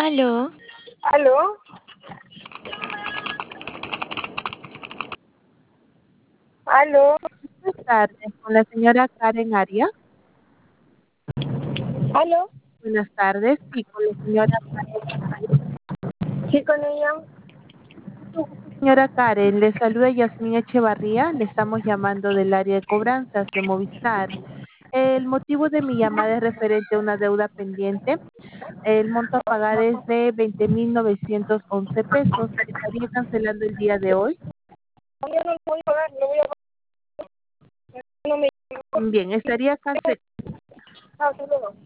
Aló, ¿Aló? ¿Aló? Buenas tardes, con la señora Karen Arias. ¿Aló? Buenas tardes, sí, con la señora ¿Sí con ella? Señora Karen, le saluda Yasmín Echevarría, le estamos llamando del área de cobranzas de Movistar. El motivo de mi llamada es referente a una deuda pendiente. El monto a pagar es de 20.911 pesos. ¿Estaría cancelando el día de hoy? No, yo no voy a pagar, no voy a pagar. No me... Bien, estaría cancelando. Ah, hasta luego.